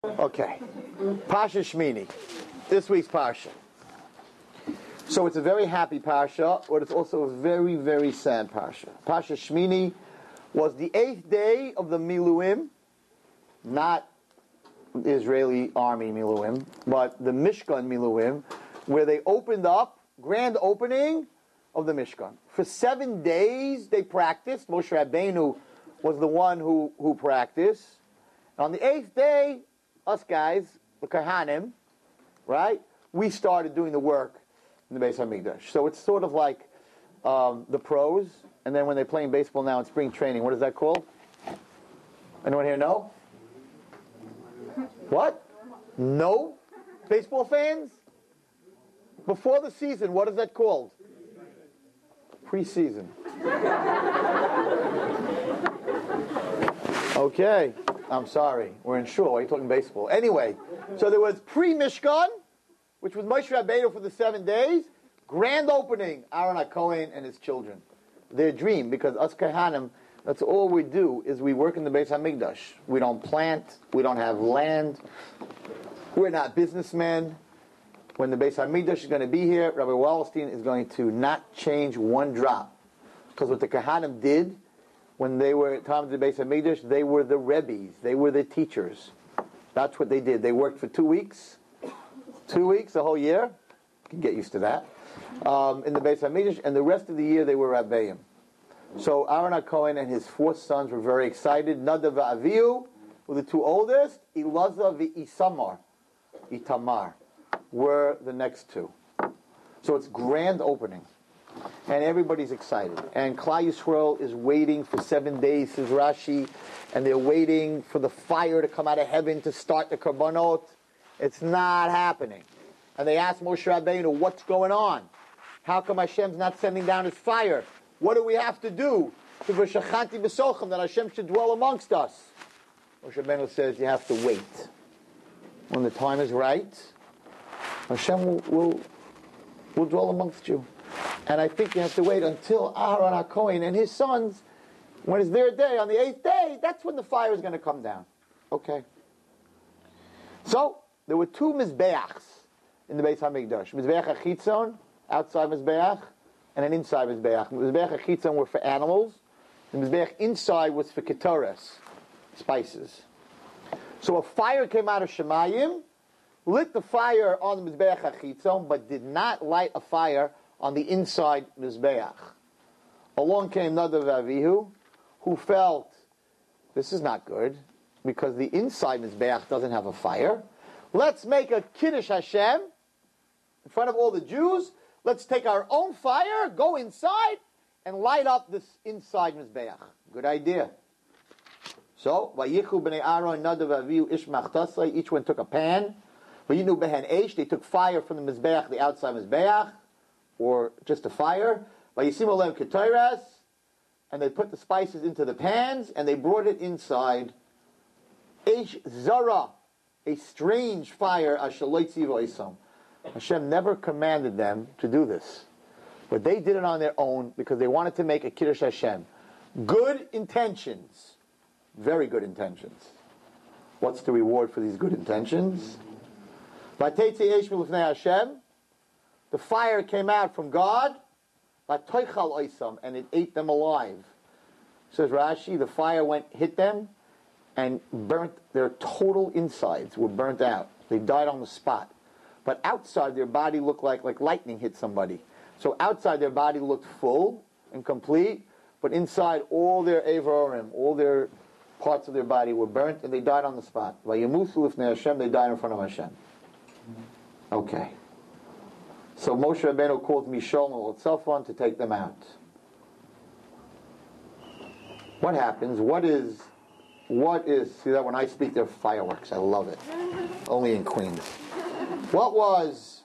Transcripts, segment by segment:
Okay, Parsha Shmini, this week's Parsha. So it's a very happy Parsha, but it's also a very, very sad Parsha. Parsha Shmini was the 8th day of the Miluim, not the Israeli army Miluim, but the Mishkan Miluim, where they opened up, grand opening of the Mishkan. For 7 days they practiced. Moshe Rabbeinu was the one who practiced. On the 8th day, us guys, the Kohanim, right, we started doing the work in the Beis HaMikdash. So it's sort of like the pros, and then when they're playing baseball now in spring training, what is that called? Anyone here know? What? No? Baseball fans? Before the season, what is that called? Preseason. Okay. I'm sorry. We're in shul. Why are you talking baseball? Anyway, so there was pre-Mishkan, which was Moshe Rabbeinu for the 7 days. Grand opening, Aaron HaKohen and his children. Their dream, because us Kohanim, that's all we do, is we work in the Beis HaMikdash. We don't plant. We don't have land. We're not businessmen. When the Beis HaMikdash is going to be here, Rabbi Wallerstein is going to not change one drop. Because what the Kohanim did, when they were at time of the Beis HaMikdash, they were the Rebbes. They were the teachers. That's what they did. They worked for 2 weeks. 2 weeks, a whole year. You can get used to that. In the Beis HaMikdash. And the rest of the year, they were Rabbeim. So Aaron HaKohen and his 4 sons were very excited. Nadav and Avihu were the 2 oldest. Elazar and Itamar were the next 2. So it's grand opening. And everybody's excited. And Klal Yisrael is waiting for 7 days, says Rashi, and they're waiting for the fire to come out of heaven to start the Karbanot. It's not happening. And they ask Moshe Rabbeinu, what's going on? How come Hashem's not sending down his fire? What do we have to do to v'shachanti b'sochem, that Hashem should dwell amongst us? Moshe Rabbeinu says, you have to wait. When the time is right, Hashem will dwell amongst you. And I think you have to wait until Aaron HaKohen and his sons, when it's their day, on the 8th day, that's when the fire is going to come down. Okay. So, there were 2 Mizbeachs in the Beis HaMikdash. Mizbeach HaChitzon, outside Mizbeach, and an inside Mizbeach. Mizbeach HaChitzon were for animals. The Mizbeach inside was for ketores, spices. So a fire came out of Shemayim, lit the fire on the Mizbeach HaChitzon, but did not light a fire on the inside Mizbeach. Along came Nadav and Avihu, who felt, this is not good, because the inside Mizbeach doesn't have a fire. Let's make a Kiddush Hashem in front of all the Jews. Let's take our own fire, go inside, and light up this inside Mizbeach. Good idea. So, Vayichu b'nei Aaron, Nadav and Avihu, Ish Machtasai, each one took a pan. Vayinu behen Eish, they took fire from the Mizbeach, the outside Mizbeach, or just a fire, Vayisimu Ketores, and they put the spices into the pans, and they brought it inside. Eish Zara, a strange fire, Ashaloitzi V'Oisam. Hashem never commanded them to do this. But they did it on their own, because they wanted to make a Kiddush Hashem. Good intentions. Very good intentions. What's the reward for these good intentions? Vateitzi Eish Milufnei Hashem, the fire came out from God, and it ate them alive. Says Rashi, the fire hit them, and burnt their total insides were burnt out. They died on the spot. But outside their body looked like lightning hit somebody. So outside their body looked full and complete, but inside all their Evarim, all their parts of their body were burnt, and they died on the spot. Vayemusu lifnei Hashem, they died in front of Hashem. Okay. So Moshe Rabbeinu called Mishal and Tzafon to take them out. What happens? What is, see that when I speak there are fireworks, I love it. Only in Queens. What was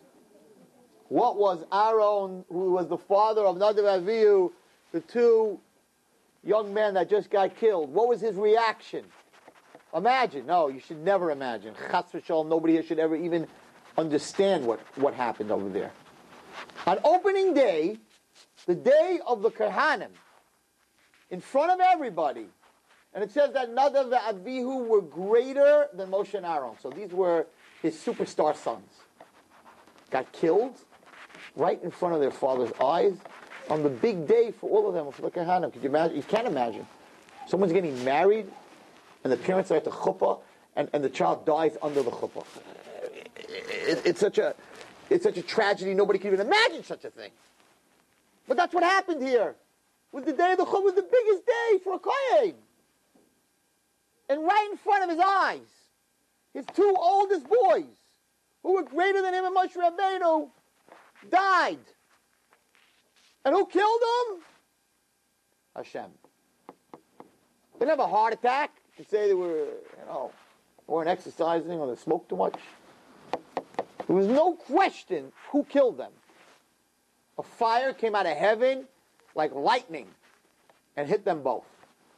Aaron, who was the father of Nadav and Avihu, the 2 young men that just got killed? What was his reaction? Imagine. No, you should never imagine. Chas v'shalom, nobody here should ever even understand what happened over there. On opening day, the day of the Kohanim, in front of everybody, And it says that Nadav and Avihu were greater than Moshe and Aaron. So these were his superstar sons. Got killed right in front of their father's eyes on the big day for all of them. Look at Hannah. Could you imagine? You can't imagine. Someone's getting married, and the parents are at the chuppah, and the child dies under the chuppah. It's such a tragedy. Nobody can even imagine such a thing. But that's what happened here. Was the day of the chuppah was the biggest day for a kohen. And right in front of his eyes, his two oldest boys, who were greater than him and Moshe Rabbeinu, died. And who killed them? Hashem. They didn't have a heart attack to say they were, weren't exercising or they smoked too much. There was no question who killed them. A fire came out of heaven like lightning and hit them both.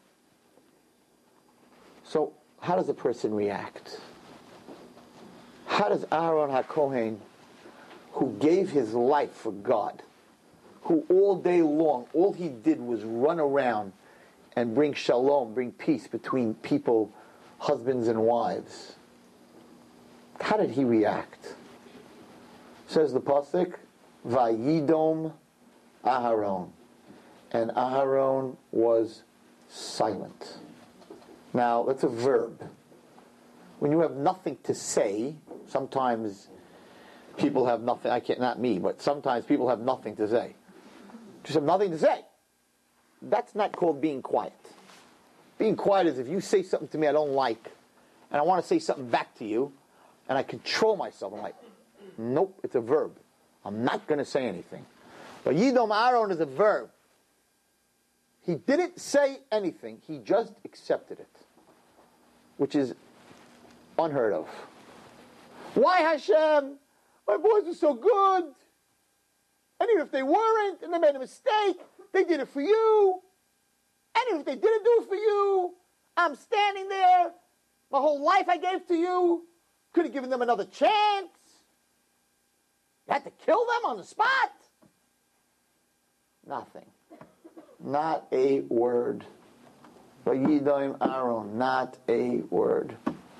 So, how does a person react? How does Aaron HaKohen, who gave his life for God, who all day long, all he did was run around and bring shalom, bring peace between people, husbands and wives, how did he react? Says the pasuk, Vayidom Aharon, and Aharon was silent. Now, that's a verb. When you have nothing to say, sometimes people have nothing, not me, but sometimes people have nothing to say. Just have nothing to say. That's not called being quiet. Being quiet is if you say something to me I don't like, and I want to say something back to you, and I control myself. I'm like, nope, it's a verb. I'm not going to say anything. But Yidom Aaron is a verb. He didn't say anything. He just accepted it, which is unheard of. Why, Hashem? My boys are so good. And even if they weren't, and they made a mistake, they did it for you. And even if they didn't do it for you, I'm standing there. My whole life I gave to you. Could have given them another chance. You had to kill them on the spot. Nothing. Not a word. Vayidom Aaron, not a word.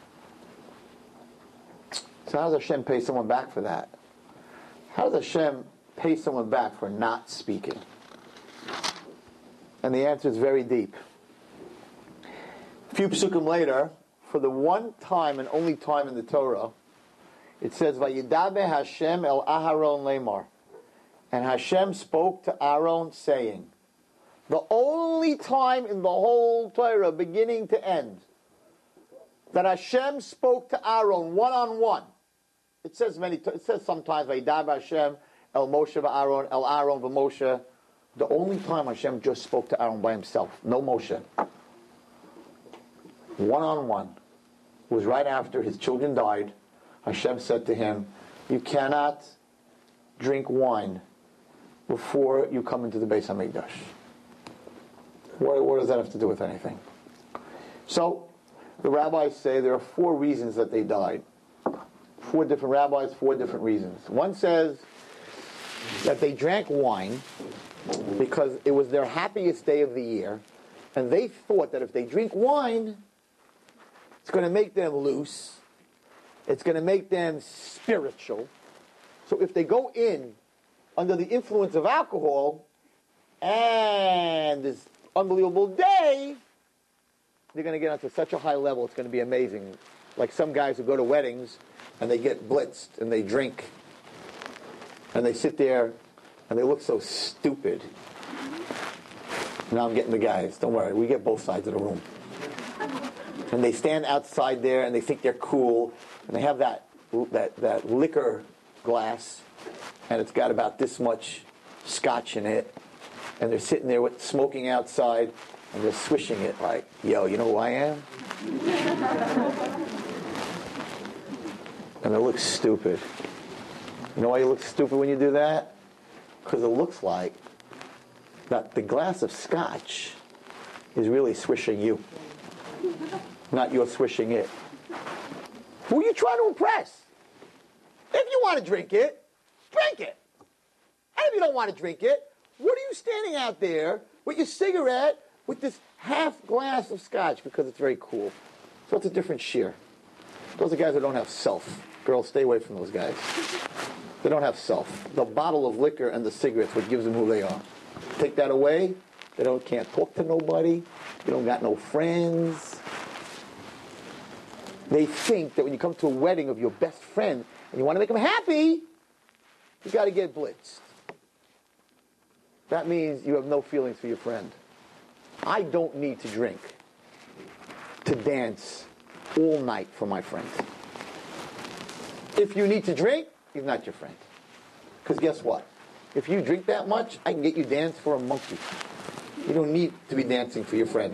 So how does Hashem pay someone back for that? How does Hashem pay someone back for not speaking? And the answer is very deep. A few psukim later, for the one time and only time in the Torah, it says, Vayidabe Hashem el Aharon lemar. And Hashem spoke to Aaron saying, the only time in the whole Torah, beginning to end, that Hashem spoke to Aaron one-on-one. It says sometimes, Vayidabe Hashem el Moshe v'Aaron, el Aaron v'Moshe. The only time Hashem just spoke to Aaron by himself, no Moshe, one-on-one, was right after his children died. Hashem said to him, you cannot drink wine before you come into the Beis HaMikdash. What does that have to do with anything? So, the rabbis say there are 4 reasons that they died. 4 different rabbis, 4 different reasons. One says that they drank wine because it was their happiest day of the year, and they thought that if they drink wine, it's going to make them loose, it's going to make them spiritual. So if they go in under the influence of alcohol, and this unbelievable day, they're going to get onto such a high level, it's going to be amazing. Like some guys who go to weddings, and they get blitzed, and they drink, and they sit there, and they look so stupid. Now I'm getting the guys. Don't worry, we get both sides of the room. And they stand outside there, and they think they're cool, and they have that liquor glass, and it's got about this much scotch in it, and they're sitting there smoking outside, and they're swishing it like, yo, you know who I am? And it looks stupid. You know why you look stupid when you do that? Because it looks like that the glass of scotch is really swishing you, not you're swishing it. Who are you trying to impress? If you want to drink it, drink it. And if you don't want to drink it, what are you standing out there with your cigarette, with this half glass of scotch because it's very cool. So it's a different shear. Those are guys who don't have self. Girls, stay away from those guys. They don't have self. The bottle of liquor and the cigarettes, what gives them who they are. Take that away, can't talk to nobody. They don't got no friends. They think that when you come to a wedding of your best friend and you want to make them happy, you got to get blitzed. That means you have no feelings for your friend. I don't need to drink to dance all night for my friend. If you need to drink, he's not your friend. Because guess what? If you drink that much, I can get you dance for a monkey. You don't need to be dancing for your friend.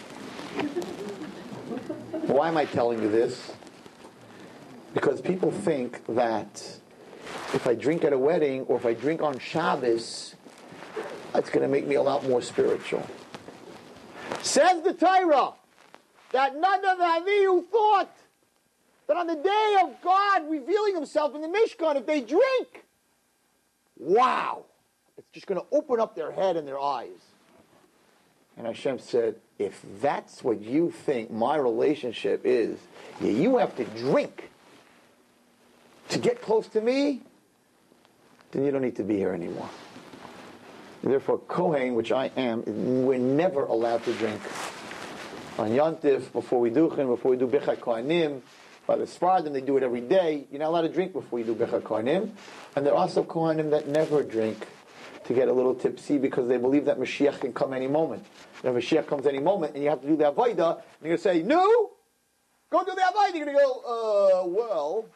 Why am I telling you this? Because people think that if I drink at a wedding or if I drink on Shabbos, it's going to make me a lot more spiritual. Says the Torah that none of the Avihu thought that on the day of God revealing himself in the Mishkan, if they drink, wow, it's just going to open up their head and their eyes. And Hashem said, if that's what you think my relationship is, you have to drink to get close to me, then you don't need to be here anymore. And therefore, Kohen, which I am, we're never allowed to drink. On Yontif, before we do Birchas Kohanim, by the Sfardim, they do it every day. You're not allowed to drink before you do Birchas Kohanim. And there are also Kohanim that never drink to get a little tipsy because they believe that Mashiach can come any moment. And if Mashiach comes any moment and you have to do the Avodah, and you're going to say, no, go do the Avodah. You're going to go, well,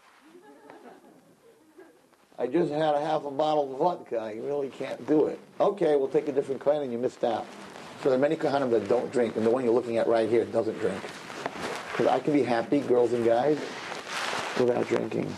I just had a half a bottle of vodka. You really can't do it. Okay, we'll take a different Kohen and you missed out. So there are many Kohanim that don't drink, and the one you're looking at right here doesn't drink. Because I can be happy, girls and guys, without drinking.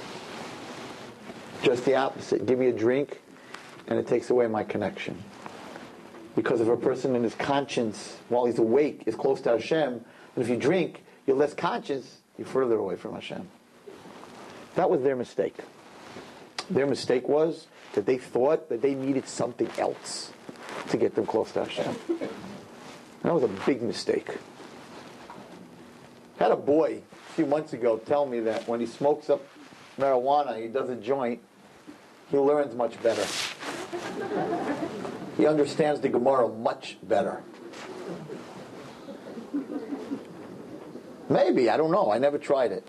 Just the opposite. Give me a drink, and it takes away my connection. Because if a person in his conscience, while he's awake, is close to Hashem, but if you drink, you're less conscious, you're further away from Hashem. That was their mistake. Their mistake was that they thought that they needed something else to get them close to Hashem. And that was a big mistake. I had a boy a few months ago tell me that when he smokes up marijuana, he does a joint, he learns much better. He understands the Gemara much better. Maybe, I don't know. I never tried it.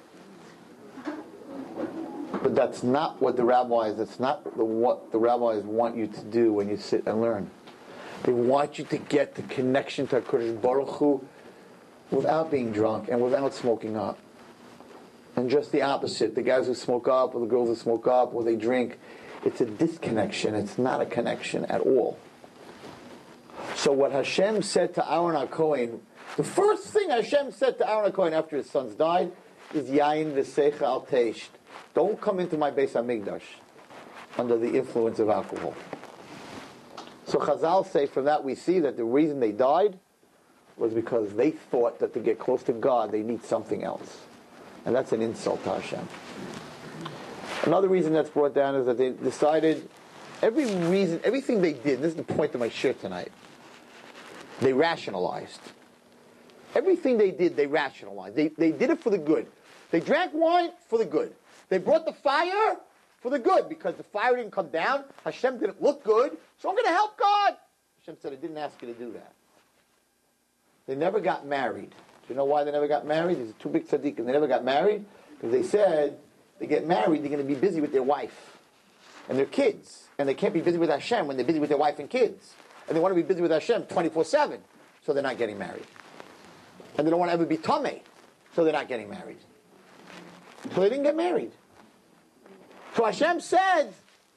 But that's not what the rabbis, what the rabbis want you to do when you sit and learn. They want you to get the connection to HaKadosh Baruch Hu without being drunk and without smoking up. And just the opposite. The guys who smoke up or the girls who smoke up or they drink, it's a disconnection. It's not a connection at all. So what Hashem said to Aaron HaKohen, the first thing Hashem said to Aaron HaKohen after his sons died is Yain v'secha al teisht. Don't come into my Beis HaMikdash under the influence of alcohol. So Chazal say from that we see that the reason they died was because they thought that to get close to God they need something else. And that's an insult to Hashem. Another reason that's brought down is that they decided everything they did, this is the point of my shir tonight, they rationalized. Everything they did, they rationalized. They did it for the good. They drank wine for the good. They brought the fire for the good, because the fire didn't come down. Hashem didn't look good, so I'm going to help God. Hashem said, I didn't ask you to do that. They never got married. Do you know why they never got married? These are two big tzaddikim. They never got married because they said they get married, they're going to be busy with their wife and their kids. And they can't be busy with Hashem when they're busy with their wife and kids. And they want to be busy with Hashem 24/7, so they're not getting married. And they don't want to ever be tamei, so they're not getting married. So they didn't get married. So Hashem said,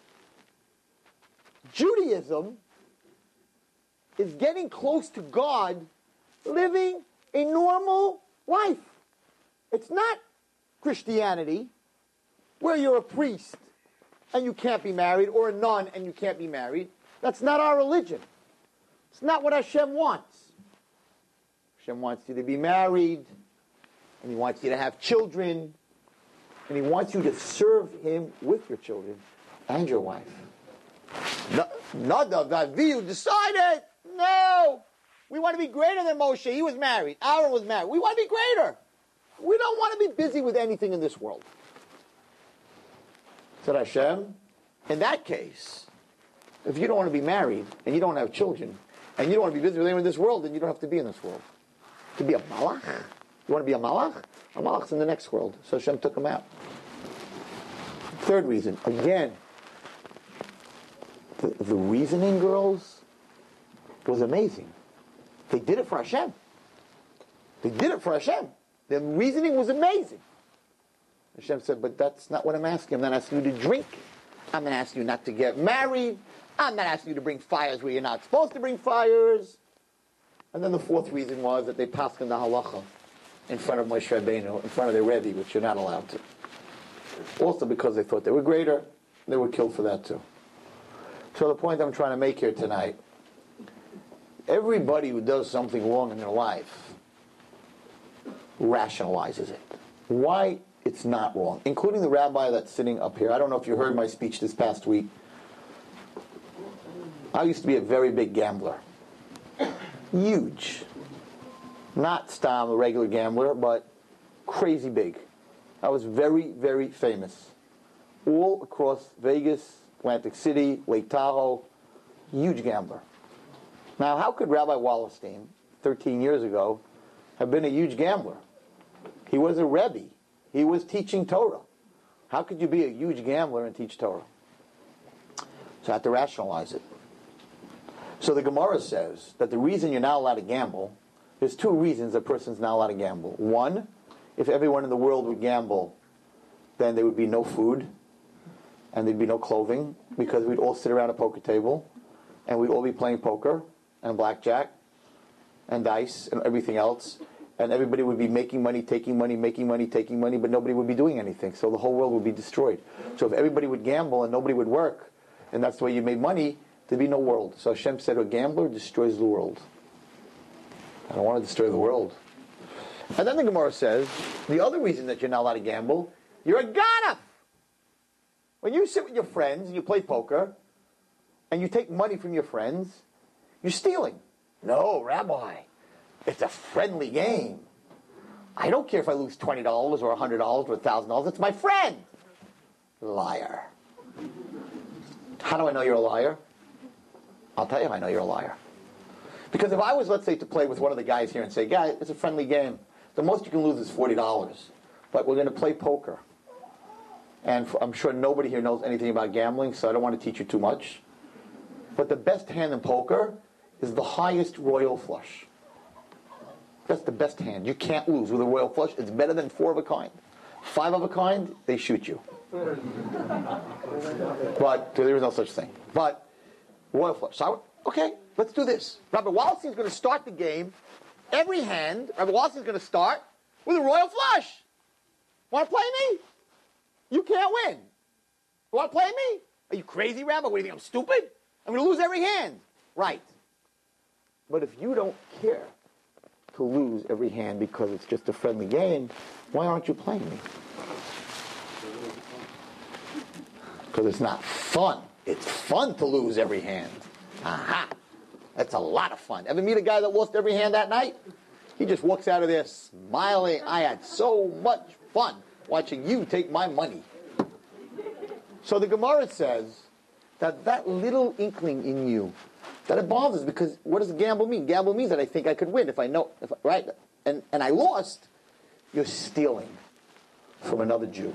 Judaism is getting close to God, living a normal life. It's not Christianity, where you're a priest and you can't be married, or a nun and you can't be married. That's not our religion. It's not what Hashem wants. Hashem wants you to be married, and He wants you to have children, and He wants you to serve Him with your children and your wife. Nadav Avihu decided, no, We want to be greater than Moshe. He was married. Aaron was married. We want to be greater. We don't want to be busy with anything in this world. Said Hashem, in that case, if you don't want to be married, and you don't have children, and you don't want to be busy with anyone in this world, then you don't have to be in this world. To be a malach? You want to be a malach? A malach's in the next world. So Hashem took him out. Third reason, again, the reasoning, girls, was amazing. They did it for Hashem. They did it for Hashem. The reasoning was amazing. Hashem said, but that's not what I'm asking. I'm not asking you to drink. I'm not asking you not to get married. I'm not asking you to bring fires where you're not supposed to bring fires. And then the fourth reason was that they passed in the halacha in front of Moshe Rabbeinu, in front of their Rebbe, which you're not allowed to. Also because they thought they were greater, they were killed for that too. So the point I'm trying to make here tonight, everybody who does something wrong in their life rationalizes it. Why it's not wrong, including the rabbi that's sitting up here. I don't know if you heard my speech this past week. I used to be a very big gambler. Huge. Not Stam, a regular gambler, but crazy big. I was very, very famous. All across Vegas, Atlantic City, Lake Tahoe. Huge gambler. Now, how could Rabbi Wallerstein, 13 years ago, have been a huge gambler? He was a Rebbe. He was teaching Torah. How could you be a huge gambler and teach Torah? So I had to rationalize it. So the Gemara says that the reason you're not allowed to gamble, there's two reasons a person's not allowed to gamble. One, if everyone in the world would gamble, then there would be no food, and there'd be no clothing, because we'd all sit around a poker table, and we'd all be playing poker, and blackjack, and dice, and everything else, and everybody would be making money, taking money, making money, taking money, but nobody would be doing anything, so the whole world would be destroyed. So if everybody would gamble and nobody would work, and that's the way you made money, there'd be no world. So Hashem said, a gambler destroys the world. I don't want to destroy the world. And then the Gemara says, the other reason that you're not allowed to gamble, you're a ganef. When you sit with your friends and you play poker, and you take money from your friends, you're stealing. No, Rabbi, it's a friendly game. I don't care if I lose $20 or $100 or $1,000. It's my friend. Liar. How do I know you're a liar? I'll tell you how I know you're a liar. Because if I was, let's say, to play with one of the guys here and say, guys, it's a friendly game. The most you can lose is $40. But we're going to play poker. And I'm sure nobody here knows anything about gambling, so I don't want to teach you too much. But the best hand in poker is the highest royal flush. That's the best hand. You can't lose with a royal flush. It's better than 4 of a kind. 5 of a kind, they shoot you. But there is no such thing. But royal flush. So, okay, let's do this. Rabbi Wallerstein is going to start the game. Every hand, Rabbi Wallerstein is going to start with a royal flush. Want to play me? You can't win. You want to play me? Are you crazy, Rabbi? What do you think, I'm stupid? I'm going to lose every hand. Right. But if you don't care to lose every hand because it's just a friendly game, why aren't you playing me? Because it's not fun. It's fun to lose every hand. Aha. That's a lot of fun. Ever meet a guy that lost every hand that night? He just walks out of there smiling. I had so much fun watching you take my money. So the Gemara says that little inkling in you, that it bothers, because what does gamble mean? Gamble means that I think I could win if I know, right? And I lost. You're stealing from another Jew.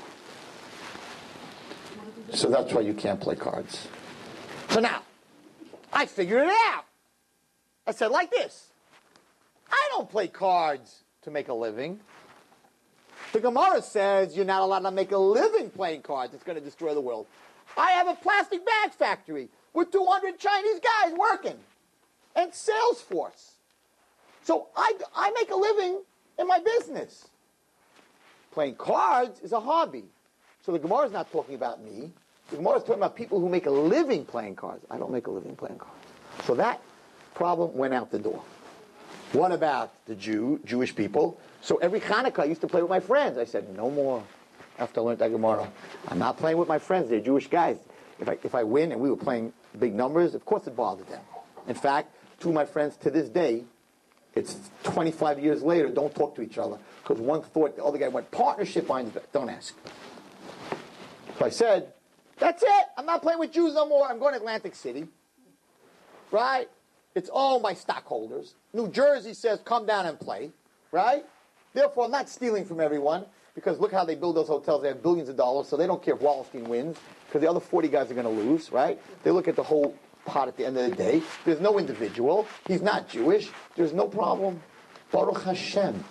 So that's why you can't play cards. So now, I figured it out. I said like this. I don't play cards to make a living. The Gemara says you're not allowed to make a living playing cards. It's going to destroy the world. I have a plastic bag factory with 200 Chinese guys working and sales force. So I make a living in my business. Playing cards is a hobby. So the Gemara is not talking about me. The Gemara is talking about people who make a living playing cards. I don't make a living playing cards. So that problem went out the door. What about the Jewish people? So every Hanukkah I used to play with my friends. I said, no more. After I learned that Gemara, I'm not playing with my friends. They're Jewish guys. If I win and we were playing big numbers, of course it bothered them. In fact, two of my friends to this day, it's 25 years later, don't talk to each other. Because one thought the other guy went, partnership finds back. Don't ask. So I said, that's it. I'm not playing with Jews no more. I'm going to Atlantic City. Right? It's all my stockholders. New Jersey says, come down and play. Right? Therefore, I'm not stealing from everyone. Because look how they build those hotels. They have billions of dollars. So they don't care if Wallerstein wins. Because the other 40 guys are going to lose. Right? They look at the whole pot at the end of the day. There's no individual. He's not Jewish. There's no problem. Baruch Hashem.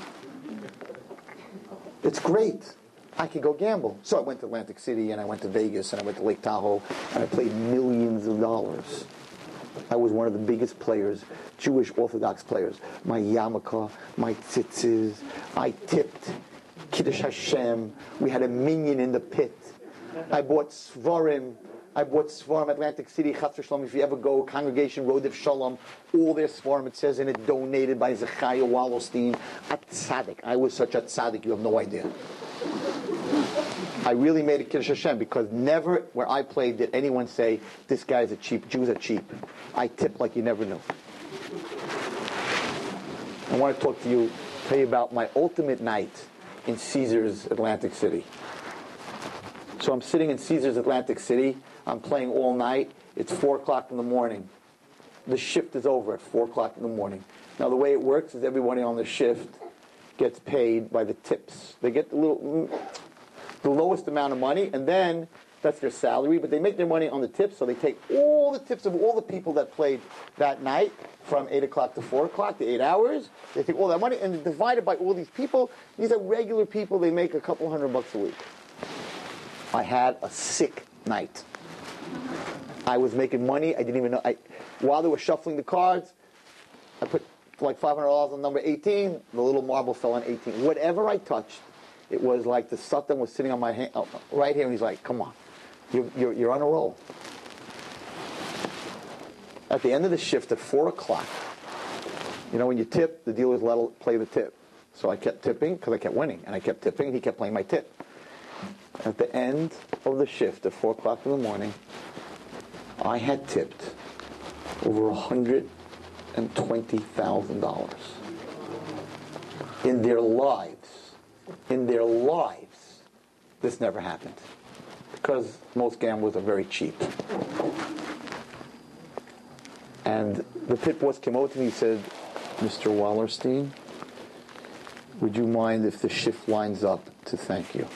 It's great. I can go gamble. So I went to Atlantic City, and I went to Vegas, and I went to Lake Tahoe, and I played millions of dollars. I was one of the biggest players, Jewish Orthodox players. My yarmulke, my tzitzis, I tipped, Kiddush Hashem. We had a minyan in the pit. I bought Svarim. Atlantic City, Chatzer Shalom. If you ever go, Congregation Rodef Shalom, all their Svarim, it says in it, donated by Zechariah Wallerstein. A tzaddik. I was such a tzaddik, you have no idea. I really made a Kiddush Hashem because never, where I played, did anyone say, this guy's a cheap, Jews are cheap. I tipped like you never knew. I want to tell you about my ultimate night in Caesars Atlantic City. So I'm sitting in Caesars Atlantic City. I'm playing all night. It's 4 o'clock in the morning. The shift is over at 4 o'clock in the morning. Now the way it works is everybody on the shift gets paid by the tips. They get the lowest amount of money, and then that's their salary, but they make their money on the tips, so they take all the tips of all the people that played that night from 8 o'clock to 4 o'clock, the 8 hours. They take all that money and divide it by all these people. These are regular people. They make a couple $100 a week. I had a sick night. I was making money. I didn't even know. While they were shuffling the cards, I put like $500 on number 18. The little marble fell on 18. Whatever I touched, it was like the Satan was sitting on my hand, right here, and he's like, come on. You're on a roll. At the end of the shift at 4 o'clock, when you tip, the dealers play the tip. So I kept tipping because I kept winning, and I kept tipping, and he kept playing my tip. At the end of the shift at 4 o'clock in the morning, I had tipped over $120,000. In their lives, this never happened. Because most gamblers are very cheap. And the pit boss came over to me and said, Mr. Wallerstein, would you mind if the shift lines up to thank you?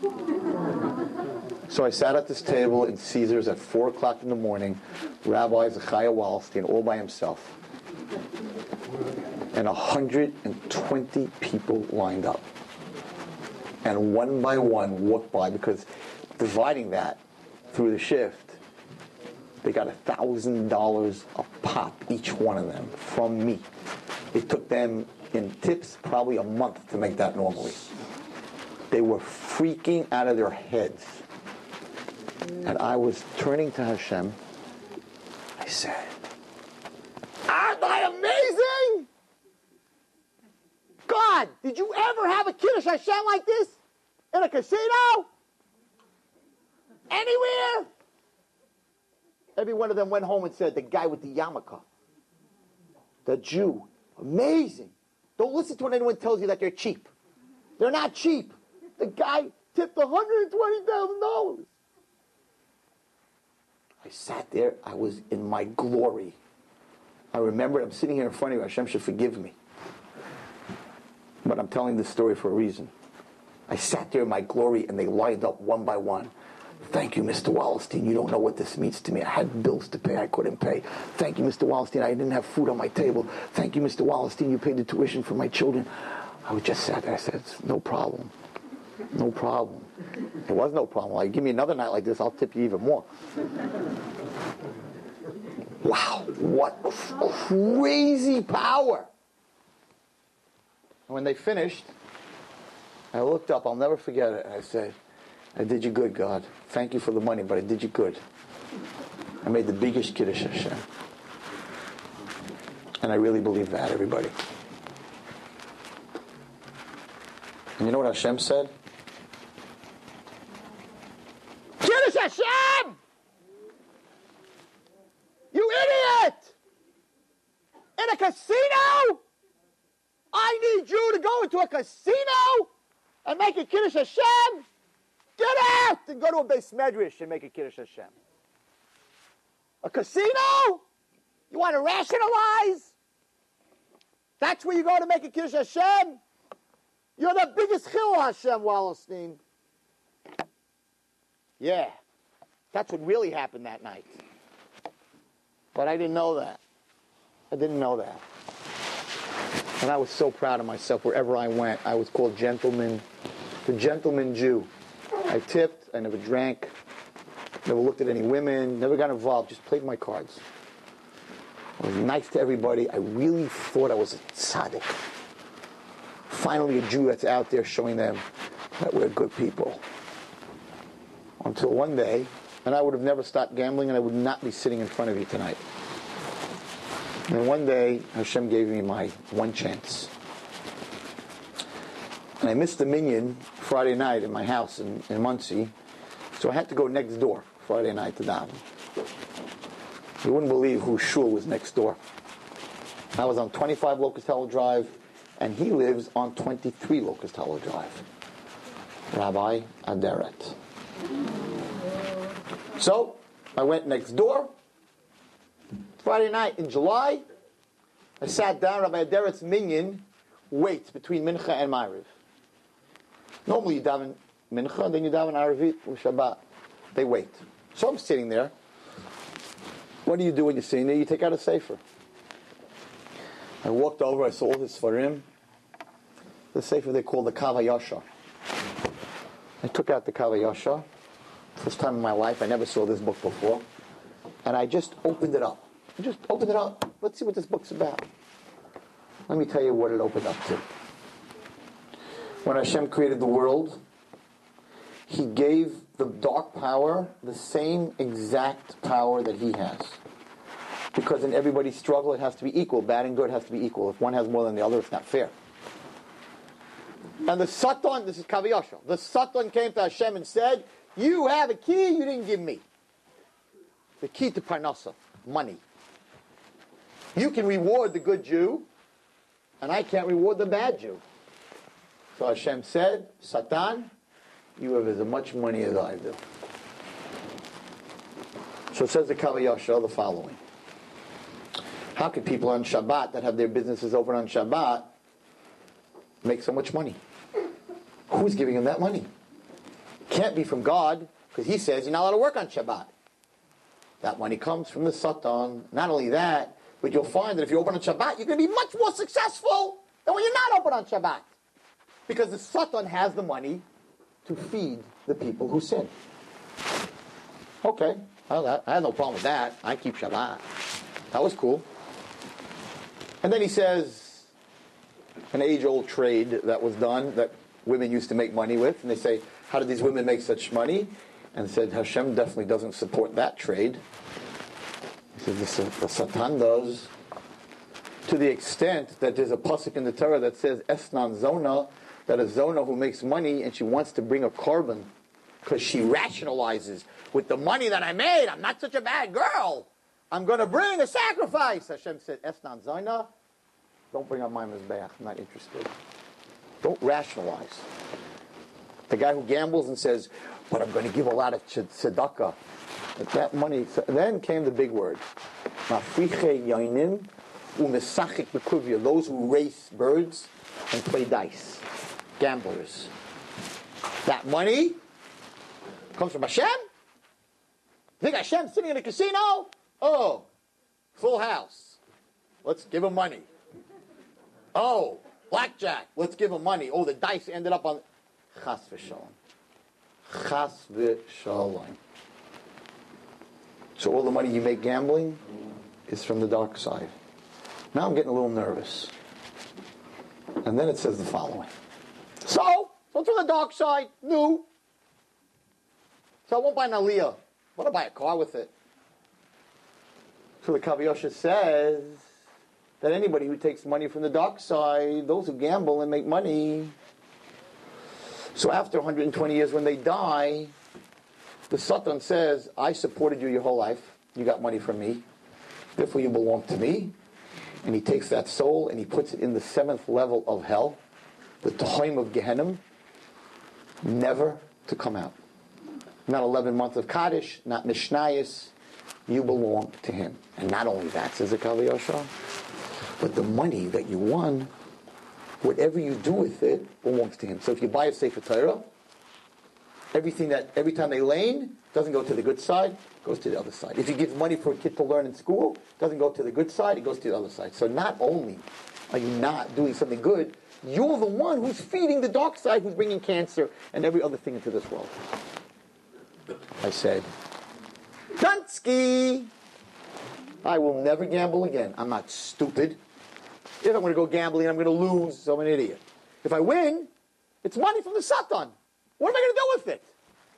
So I sat at this table in Caesars at 4 o'clock in the morning, Rabbi Zechariah Wallerstein, all by himself. And 120 people lined up. And one by one walked by, because dividing that through the shift, they got $1,000 a pop, each one of them, from me. It took them, in tips, probably a month to make that normally. They were freaking out of their heads. And I was turning to Hashem. I said, aren't I amazing? God, did you ever have a Kiddush Hashem like this? In a casino? Anywhere? Every one of them went home and said, the guy with the yarmulke, the Jew, amazing. Don't listen to when anyone tells you that they're cheap. They're not cheap. The guy tipped $120,000. I sat there. I was in my glory. I remember I'm sitting here in front of you. Hashem should forgive me. But I'm telling this story for a reason. I sat there in my glory, and they lined up one by one. Thank you, Mr. Wallerstein. You don't know what this means to me. I had bills to pay. I couldn't pay. Thank you, Mr. Wallerstein. I didn't have food on my table. Thank you, Mr. Wallerstein. You paid the tuition for my children. I was just sat there. I said, no problem. No problem. It was no problem. Like, give me another night like this, I'll tip you even more. Wow, what crazy power. And when they finished, I looked up, I'll never forget it, and I said, I did you good, God. Thank you for the money, but I did you good. I made the biggest Kiddush Hashem. And I really believe that, everybody. And you know what Hashem said? Kiddush Hashem! You idiot! casino and make a Kiddush Hashem? Get out and go to a Beis Medrash and make a Kiddush Hashem. A casino? You want to rationalize? That's where you go to make a Kiddush Hashem? You're the biggest Chil Hashem, Wallerstein. Yeah, that's what really happened that night. But I didn't know that. I didn't know that. And I was so proud of myself. Wherever I went, I was called gentleman, the gentleman Jew. I tipped, I never drank, never looked at any women, never got involved, just played my cards. I was nice to everybody. I really thought I was a tzaddik. Finally a Jew that's out there showing them that we're good people. Until one day, and I would have never stopped gambling and I would not be sitting in front of you tonight. And one day, Hashem gave me my one chance. And I missed the minyan Friday night in my house in Muncie, so I had to go next door Friday night to daven. You wouldn't believe whose shul was next door. I was on 25 Locust Hollow Drive, and he lives on 23 Locust Hollow Drive. Rabbi Aderet. So, I went next door. Friday night in July, I sat down. Rabbi Aderet's minyan waits between Mincha and Ma'ariv. Normally you daven Mincha, then you daven Arivit or Shabbat. They wait. So I'm sitting there. What do you do when you're sitting there? You take out a sefer. I walked over, I saw all his Sfarim. The sefer they call the Kav HaYashar. I took out the Kav HaYashar. First time in my life, I never saw this book before. And I just opened it up. Let's see what this book's about. Let me tell you what it opened up to. When Hashem created the world, He gave the dark power the same exact power that He has. Because in everybody's struggle, it has to be equal. Bad and good has to be equal. If one has more than the other, it's not fair. And the Satan, this is Kav HaYashar, the Satan came to Hashem and said, you have a key you didn't give me. The key to Parnasa, money. You can reward the good Jew, and I can't reward the bad Jew. So Hashem said, Satan, you have as much money as I do. So it says the Kav HaYashar the following. How can people on Shabbat that have their businesses open on Shabbat make so much money? Who's giving them that money? Can't be from God, because He says you're not allowed to work on Shabbat. That money comes from the Satan. Not only that, but you'll find that if you open on Shabbat, you're going to be much more successful than when you're not open on Shabbat. Because the Satan has the money to feed the people who sin. Okay, well, I had no problem with that. I keep Shabbat. That was cool. And then he says, an age-old trade that was done that women used to make money with, and they say, how did these women make such money? And said, Hashem definitely doesn't support that trade. He says, the Satan does. To the extent that there's a pasuk in the Torah that says, Esnan Zona, that a Zona who makes money and she wants to bring a carbon because she rationalizes, with the money that I made, I'm not such a bad girl. I'm going to bring a sacrifice. Hashem said, Esnan Zona, don't bring up my mizbeach. I'm not interested. Don't rationalize. The guy who gambles and says, but I'm going to give a lot of tzedakah. That money. Then came the big word. Mafriche yainim u'mesachik b'kuvya. Those who race birds and play dice. Gamblers. That money comes from Hashem? You think Hashem's sitting in a casino? Oh, full house. Let's give him money. Oh, blackjack. Let's give him money. Oh, the dice ended up on... Chas v'shalom. Chas v'shalom. So all the money you make gambling is from the dark side. Now I'm getting a little nervous. And then it says the following. So it's from the dark side. No. So I won't buy an aliyah. I want to buy a car with it. So the Kav HaYashar says that anybody who takes money from the dark side, those who gamble and make money, so after 120 years when they die, the Satan says, I supported you your whole life. You got money from me. Therefore you belong to me. And he takes that soul and he puts it in the 7th level of hell. the Tohaim of Gehenna, never to come out. Not 11 months of Kaddish, not Mishnayos. You belong to him. And not only that, says the Kav HaYashar, but the money that you won, whatever you do with it, belongs to him. So if you buy a Sefer Torah, every time they lane, doesn't go to the good side, goes to the other side. If you give money for a kid to learn in school, doesn't go to the good side, it goes to the other side. So not only are you not doing something good, you're the one who's feeding the dark side, who's bringing cancer and every other thing into this world. I said, Dunsky! I will never gamble again. I'm not stupid. If I'm going to go gambling, I'm going to lose, so I'm an idiot. If I win, it's money from the Satan. What am I going to do with it?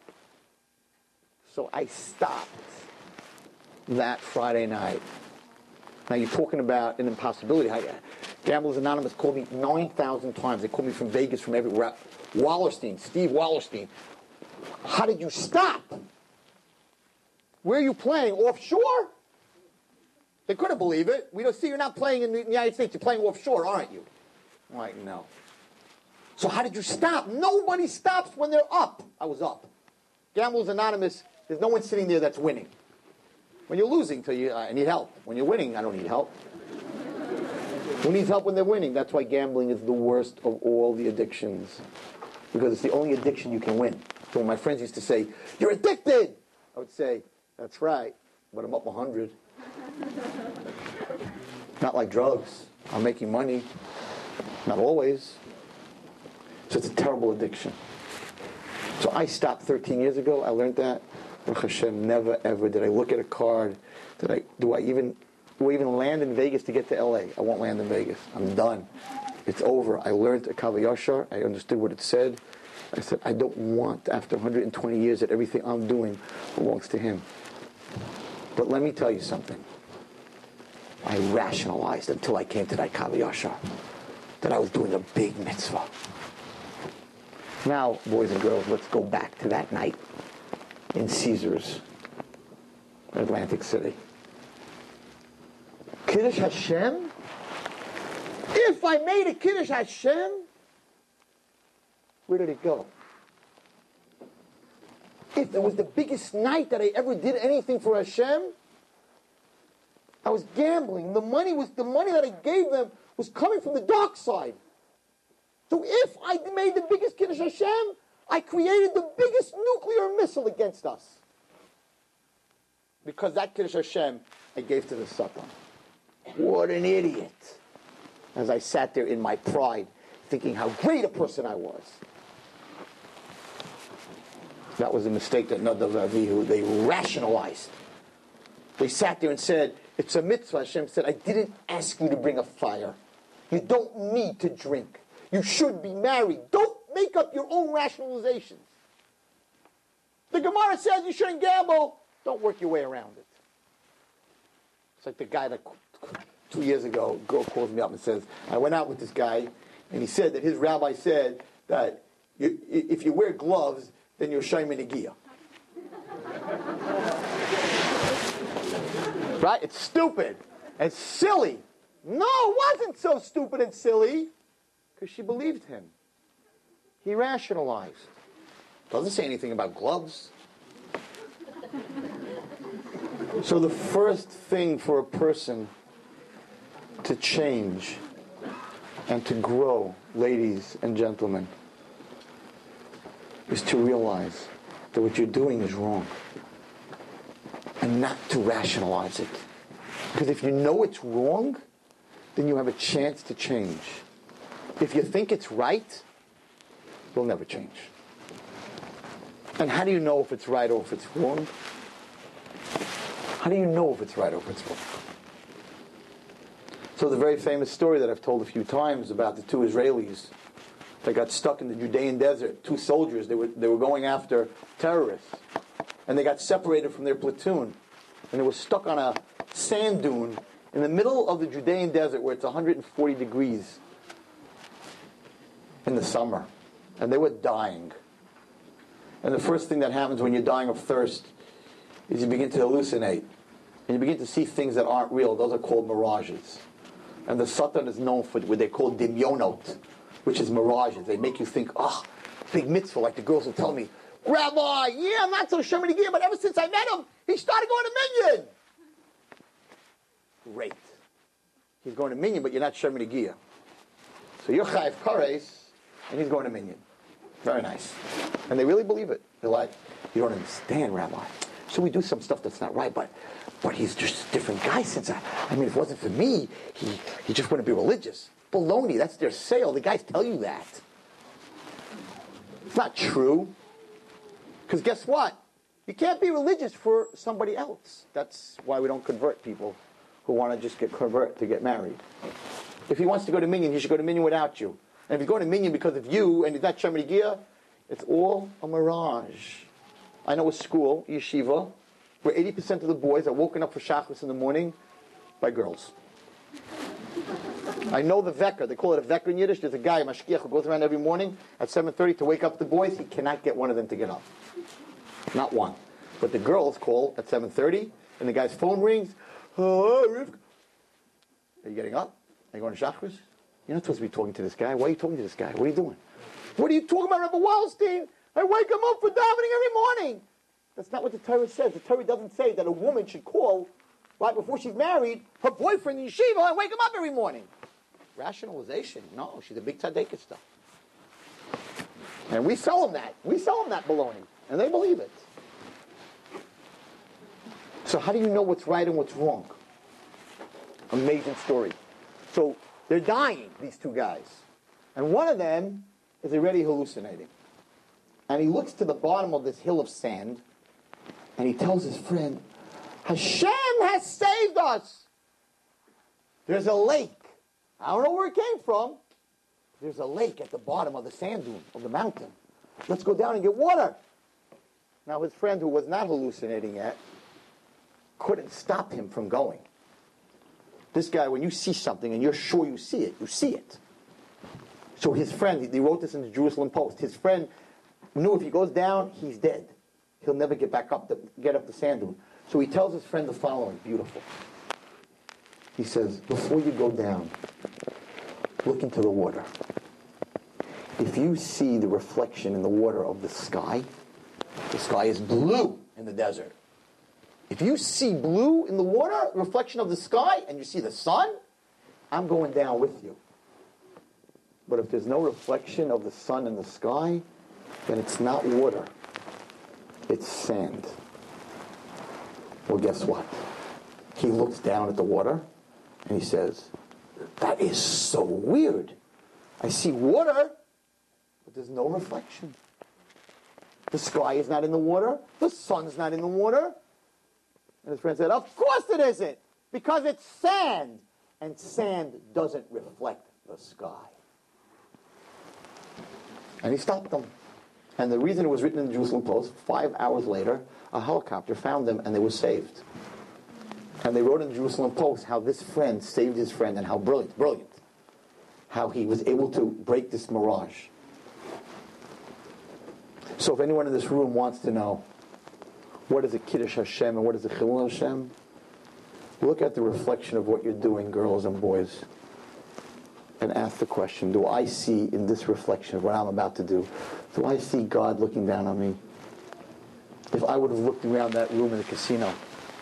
So I stopped that Friday night. Now you're talking about an impossibility. Gamblers Anonymous called me 9,000 times. They called me from Vegas, from everywhere. Wallerstein, Steve Wallerstein. How did you stop? Where are you playing? Offshore? They couldn't believe it. We don't see you're not playing in the United States. You're playing offshore, aren't you? I'm like, no. So how did you stop? Nobody stops when they're up. I was up. Gamblers Anonymous, there's no one sitting there that's winning. When you're losing, I need help. When you're winning, I don't need help. Who needs help when they're winning? That's why gambling is the worst of all the addictions. Because it's the only addiction you can win. So when my friends used to say, you're addicted! I would say, that's right, but I'm up 100. Not like drugs. I'm making money. Not always. So it's a terrible addiction. So I stopped 13 years ago. I learned that. Baruch Hashem, never ever did I look at a card. Do I even land in Vegas to get to LA? I won't land in Vegas. I'm done. It's over. I learned a Kav HaYashar. I understood what it said. I said, I don't want, after 120 years, that everything I'm doing belongs to him. But let me tell you something. I rationalized until I came to that Kav HaYashar that I was doing a big mitzvah. Now, boys and girls, let's go back to that night in Caesars, Atlantic City. Kiddush Hashem? If I made a Kiddush Hashem, where did it go? If it was the biggest night that I ever did anything for Hashem, I was gambling. The money that I gave them was coming from the dark side. So if I made the biggest Kiddush Hashem, I created the biggest nuclear missile against us. Because that Kiddush Hashem I gave to the Satan. What an idiot. As I sat there in my pride, thinking how great a person I was. That was a mistake that Nadav Avihu, they rationalized. They sat there and said, it's a mitzvah. Hashem said, I didn't ask you to bring a fire. You don't need to drink. You should be married. Don't make up your own rationalizations. The Gemara says you shouldn't gamble. Don't work your way around it. It's like the guy that 2 years ago, a girl calls me up and says, I went out with this guy, and he said that his rabbi said that if you wear gloves, then you're Shaymin Negiah. Right? It's stupid. It's silly. No, it wasn't so stupid and silly. Because she believed him. He rationalized. Doesn't say anything about gloves. So the first thing for a person to change and to grow, ladies and gentlemen, is to realize that what you're doing is wrong. And not to rationalize it. Because if you know it's wrong, then you have a chance to change. If you think it's right, you'll never change. And how do you know if it's right or if it's wrong? How do you know if it's right or if it's wrong? So the very famous story that I've told a few times about the two Israelis that got stuck in the Judean desert, two soldiers, they were going after terrorists. And they got separated from their platoon. And they were stuck on a sand dune in the middle of the Judean desert where it's 140 degrees in the summer. And they were dying. And the first thing that happens when you're dying of thirst is you begin to hallucinate. And you begin to see things that aren't real. Those are called mirages. And the Satan is known for what they call dimyonot. which is mirages. They make you think, big mitzvah, like the girls will tell me, Rabbi, yeah, I'm not so Shemini Gear, but ever since I met him, he started going to Minyan. Great. He's going to Minyan, but you're not Shemini Gear. So you're Chayiv Kares, and he's going to Minyan. Very nice. And they really believe it. They're like, you don't understand, Rabbi. So we do some stuff that's not right, but he's just a different guy since I mean, if it wasn't for me, he just wouldn't be religious. Baloney, that's their sale. The guys tell you that. It's not true. Because guess what? You can't be religious for somebody else. That's why we don't convert people who want to just convert to get married. If he wants to go to Minyan, he should go to Minyan without you. And if he's going to Minyan because of you, and he's not Shemini Gear, it's all a mirage. I know a school, yeshiva, where 80% of the boys are woken up for shachris in the morning by girls. I know the veker. They call it a veker in Yiddish. There's a guy, a mashgiach, who goes around every morning at 7:30 to wake up the boys. He cannot get one of them to get up. Not one. But the girls call at 7:30, and the guy's phone rings. Oh, Rivka. Are you getting up? Are you going to shachris? You're not supposed to be talking to this guy. Why are you talking to this guy? What are you doing? What are you talking about, Rebbe Wallstein? I wake him up for davening every morning. That's not what the Torah says. The Torah doesn't say that a woman should call right before she's married her boyfriend in yeshiva and wake him up every morning. Rationalization. No, she's a big tzaddik stuff. And we sell them that. We sell them that baloney. And they believe it. So how do you know what's right and what's wrong? Amazing story. So they're dying, these two guys. And one of them is already hallucinating. And he looks to the bottom of this hill of sand, and he tells his friend, Hashem has saved us. There's a lake. I don't know where it came from. There's a lake at the bottom of the sand dune, of the mountain. Let's go down and get water. Now his friend, who was not hallucinating yet, couldn't stop him from going. This guy, when you see something and you're sure you see it, you see it. So his friend, he wrote this in the Jerusalem Post, his friend knew if he goes down, he's dead. He'll never get up the sand dune. So he tells his friend the following, beautiful. He says, before you go down, look into the water. If you see the reflection in the water of the sky is blue in the desert. If you see blue in the water, reflection of the sky, and you see the sun, I'm going down with you. But if there's no reflection of the sun in the sky, then it's not water. It's sand. Well, guess what? He looks down at the water, and he says, that is so weird. I see water, but there's no reflection. The sky is not in the water. The sun's not in the water. And his friend said, of course it isn't, because it's sand. And sand doesn't reflect the sky. And he stopped them. And the reason it was written in the Jerusalem Post, 5 hours later, a helicopter found them and they were saved. And they wrote in the Jerusalem Post how this friend saved his friend and how brilliant, how he was able to break this mirage. So if anyone in this room wants to know what is a Kiddush Hashem and what is a Chilul Hashem, look at the reflection of what you're doing, girls and boys, and ask the question, do I see in this reflection of what I'm about to do, do I see God looking down on me? If I would have looked around that room in the casino,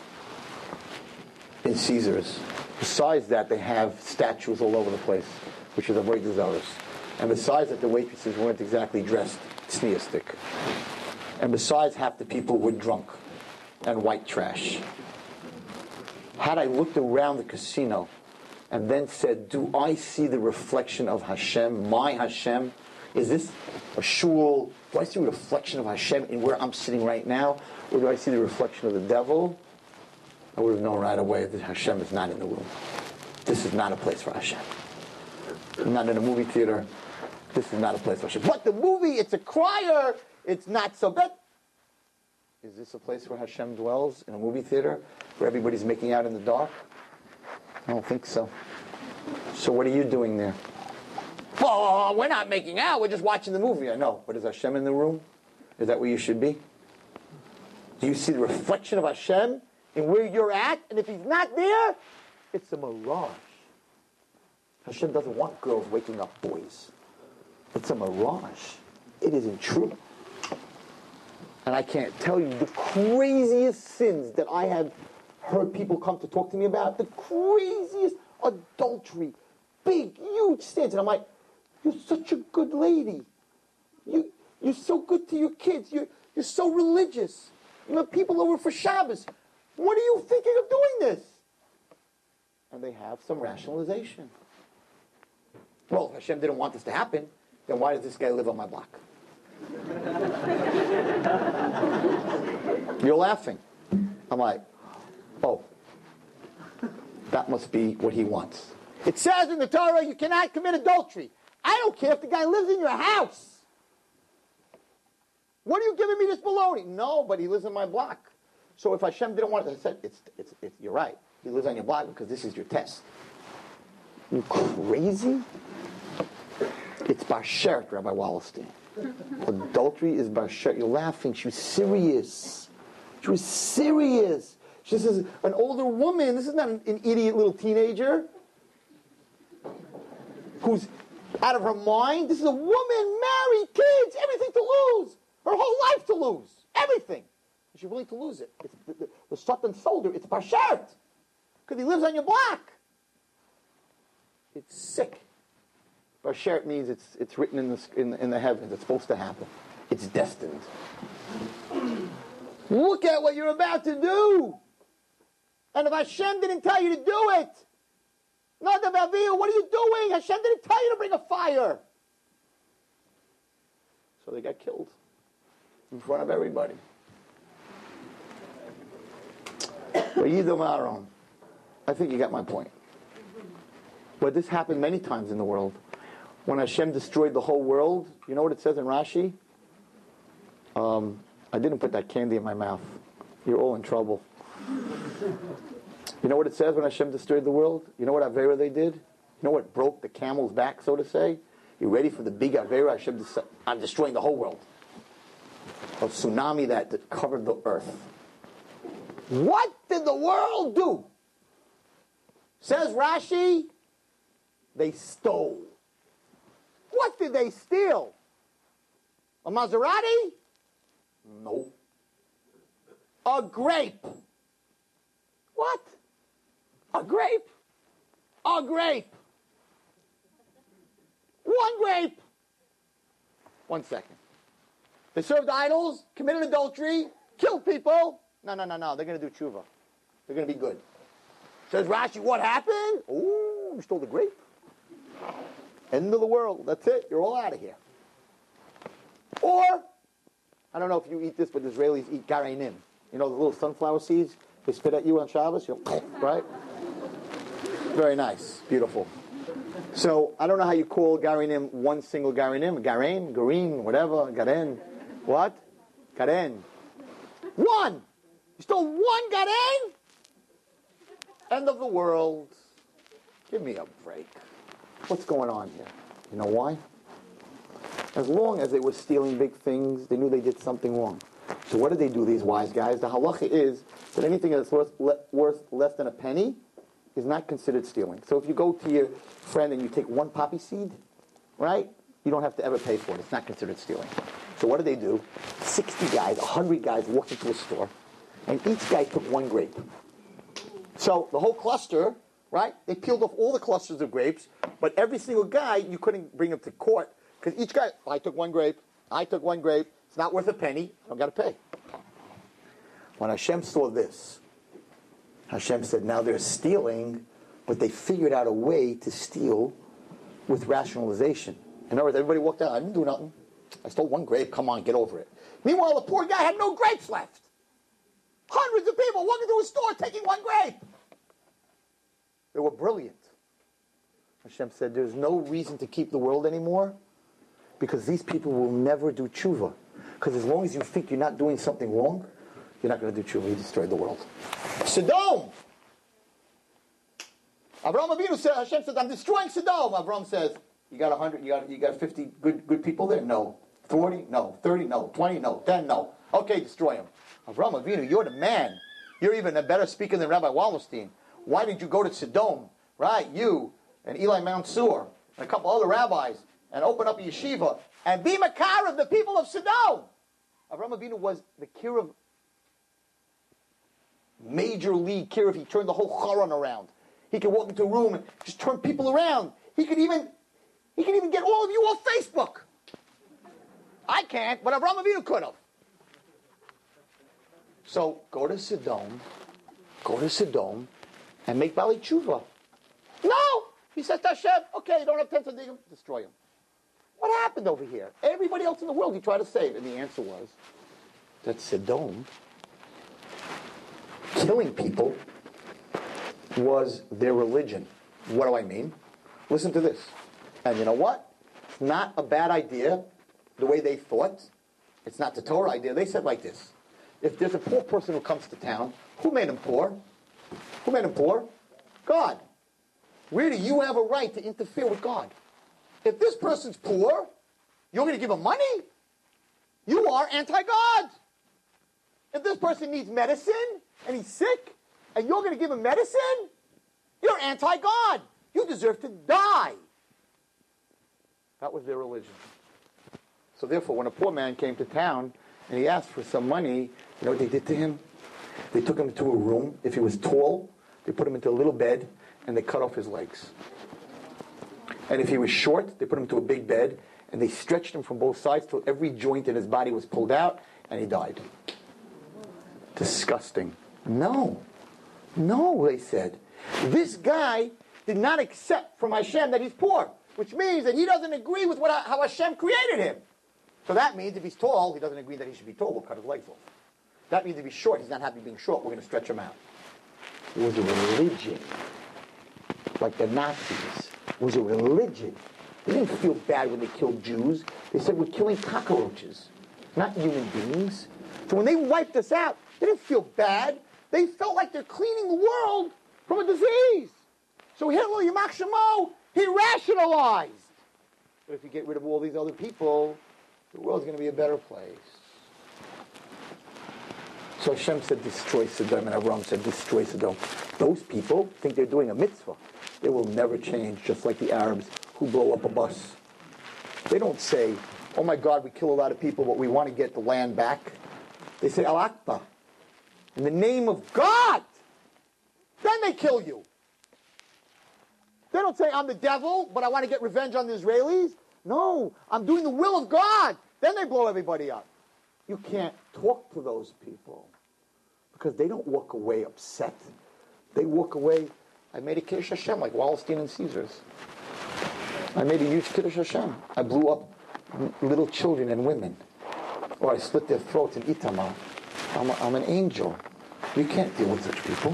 in Caesars, besides that they have statues all over the place, which is a very desirous. And besides that, the waitresses weren't exactly dressed sneeistic. And besides, half the people were drunk and white trash. Had I looked around the casino and then said, do I see the reflection of Hashem, my Hashem? Is this a shul? Do I see a reflection of Hashem in where I'm sitting right now? Or do I see the reflection of the devil? I would have known right away that Hashem is not in the room. This is not a place for Hashem. I'm not in a movie theater. This is not a place for Hashem. But the movie, it's a crier. It's not so bad. Is this a place where Hashem dwells? In a movie theater? Where everybody's making out in the dark? I don't think so. So what are you doing there? Oh, we're not making out. We're just watching the movie. I know. But is Hashem in the room? Is that where you should be? Do you see the reflection of Hashem in where you're at? And if He's not there, it's a mirage. Hashem doesn't want girls waking up boys. It's a mirage. It isn't true. And I can't tell you the craziest sins that I have heard people come to talk to me about. The craziest adultery. Big, huge sins. And I'm like, you're such a good lady. You're so good to your kids. You're so religious. You have people over for Shabbos. What are you thinking of doing this? And they have some rationalization. Well, if Hashem didn't want this to happen, then why does this guy live on my block? You're laughing. I'm like, oh, that must be what he wants. It says in the Torah you cannot commit adultery. I don't care if the guy lives in your house. What are you giving me this baloney? No, but he lives in my block. So if Hashem didn't want it, I said, you're right. He lives on your block because this is your test. You crazy? It's Bashert, Rabbi Wallerstein. Adultery is Bashert. You're laughing. She was serious. She was serious. She says, an older woman, this is not an idiot little teenager who's out of her mind. This is a woman, married, kids, everything to lose. Her whole life to lose. Everything. She's willing to lose it. It's the Satan sold her. It's Bashert. Because he lives on your block. It's sick. Bashert means it's written in the heavens. It's supposed to happen. It's destined. Look at what you're about to do. And if Hashem didn't tell you to do it, Nadav Avihu, what are you doing? Hashem didn't tell you to bring a fire. So they got killed in front of everybody. I think you got my point. But this happened many times in the world. When Hashem destroyed the whole world, you know what it says in Rashi? I didn't put that candy in my mouth. You're all in trouble. You know what it says when Hashem destroyed the world? You know what Avera they did? You know what broke the camel's back, so to say? You ready for the big Avera? Hashem said, I'm destroying the whole world. A tsunami that covered the earth. What did the world do? Says Rashi, they stole. What did they steal? A Maserati? No. A grape. What? A grape? A grape. One grape. 1 second. They served idols, committed adultery, killed people. No. They're going to do tshuva. They're going to be good. Says Rashi, what happened? Oh, you stole the grape. End of the world. That's it. You're all out of here. Or, I don't know if you eat this, but the Israelis eat garainim. You know the little sunflower seeds? They spit at you on Shabbos. Right? Very nice. Beautiful. So, I don't know how you call garainim one single garainim. Garain, garim, whatever. Garen. What? Garen. One! You stole one garen? End of the world. Give me a break. What's going on here? You know why? As long as they were stealing big things, they knew they did something wrong. So what did they do, these wise guys? The halacha is that anything that's worth less than a penny is not considered stealing. So if you go to your friend and you take one poppy seed, right? You don't have to ever pay for it. It's not considered stealing. So what did they do? 60 guys, 100 guys walked into a store, and each guy took one grape. So the whole cluster, right? They peeled off all the clusters of grapes, but every single guy, you couldn't bring him to court, because each guy, I took one grape, it's not worth a penny, I don't got to pay. When Hashem saw this, Hashem said, now they're stealing, but they figured out a way to steal with rationalization. In other words, everybody walked out, I didn't do nothing. I stole one grape, come on, get over it. Meanwhile, the poor guy had no grapes left. Hundreds of people walking through a store taking one grape. They were brilliant. Hashem said, there's no reason to keep the world anymore because these people will never do tshuva. Because as long as you think you're not doing something wrong, you're not going to do tshuva. You destroyed the world. Sodom. Avraham Avinu said, Hashem says, I'm destroying Sodom. Avraham says, you got 100, you got 50 good people there? No. 40? No. 30? No. 20? No. 10? No. Okay, destroy them. Avraham Avinu, you're the man. You're even a better speaker than Rabbi Wallerstein. Why did you go to Sodom? Right, you and Eli Mansour and a couple other rabbis. and open up a yeshiva and be makar of the people of Sodom. Avraham Avinu was the kiruv, major league kiruv. He turned the whole charon around. He could walk into a room and just turn people around. He could even get all of you off Facebook. I can't, but Avraham Avinu could have. So go to Sodom, and make Bali Tshuva. No! He says to Hashem, okay, you don't have 10 tzaddikim, destroy him. What happened over here? Everybody else in the world he tried to save. And the answer was that Sodom, killing people, was their religion. What do I mean? Listen to this. And you know what? It's not a bad idea the way they thought. It's not the Torah idea. They said like this. If there's a poor person who comes to town, who made him poor? Who made him poor? God. Where do you have a right to interfere with God? If this person's poor, you're going to give him money? You are anti-God. If this person needs medicine and he's sick and you're going to give him medicine, you're anti-God. You deserve to die. That was their religion. So therefore, when a poor man came to town and he asked for some money, you know what they did to him? They took him into a room. If he was tall, they put him into a little bed and they cut off his legs. And if he was short, they put him into a big bed and they stretched him from both sides till every joint in his body was pulled out and he died. Disgusting. No, they said. This guy did not accept from Hashem that he's poor, which means that he doesn't agree with how Hashem created him. So that means if he's tall, he doesn't agree that he should be tall. We'll cut his legs off. That means if he's short, he's not happy being short. We're going to stretch him out. It was a religion. Like the Nazis. It was a religion. They didn't feel bad when they killed Jews. They said, we're killing cockroaches, not human beings. So when they wiped us out, they didn't feel bad. They felt like they're cleaning the world from a disease. So Hitler, Yamach Shemo, he rationalized. But if you get rid of all these other people, the world's going to be a better place. So Hashem said, destroy Sodom, and Avraham said, destroy Sodom. Those people think they're doing a mitzvah. They will never change, just like the Arabs who blow up a bus. They don't say, oh my God, we kill a lot of people, but we want to get the land back. They say, Al Akbar, in the name of God. Then they kill you. They don't say, I'm the devil, but I want to get revenge on the Israelis. No, I'm doing the will of God. Then they blow everybody up. You can't talk to those people because they don't walk away upset. They walk away, I made a Kiddush Hashem like Wallerstein and Caesars. I made a huge Kiddush Hashem. I blew up little children and women. Or I slit their throats in Itamar. I'm an angel. You can't deal with such people.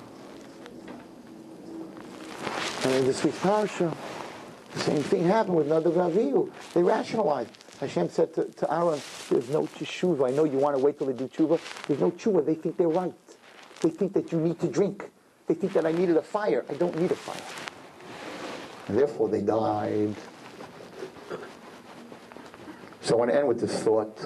And in this week's parasha, the same thing happened with Nadav Avihu. They rationalized. Hashem said to Aaron, there's no teshuva. I know you want to wait till they do tshuva. There's no tshuva. They think they're right. They think that you need to drink. They think that I needed a fire. I don't need a fire. And therefore they died. So I want to end with this thought.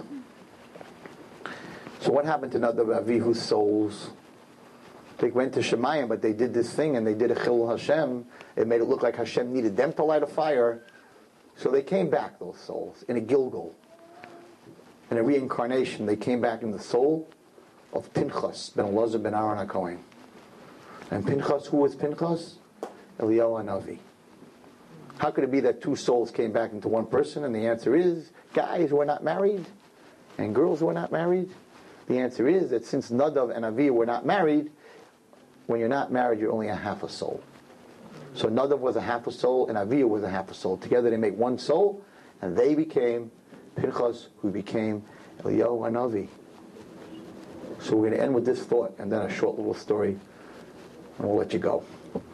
So what happened to Nadav Avihu's souls? They went to Shemayim, but they did this thing and they did a Chilul Hashem. It made it look like Hashem needed them to light a fire. So they came back, those souls, in a Gilgal. In a reincarnation, they came back in the soul of Pinchas ben Elazar ben Aaron HaKohen. And Pinchas, who was Pinchas? Eliyahu Hanavi. How could it be that two souls came back into one person? And the answer is, guys who are not married and girls who are not married. The answer is that since Nadav and Avihu were not married, when you're not married, you're only a half a soul. So Nadav was a half a soul and Avihu was a half a soul. Together they make one soul, and they became Pinchas, who became Eliyahu Hanavi. So we're going to end with this thought, and then a short little story, and we'll let you go.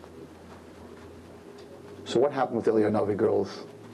So what happened with Eliyahu Hanavi, girls?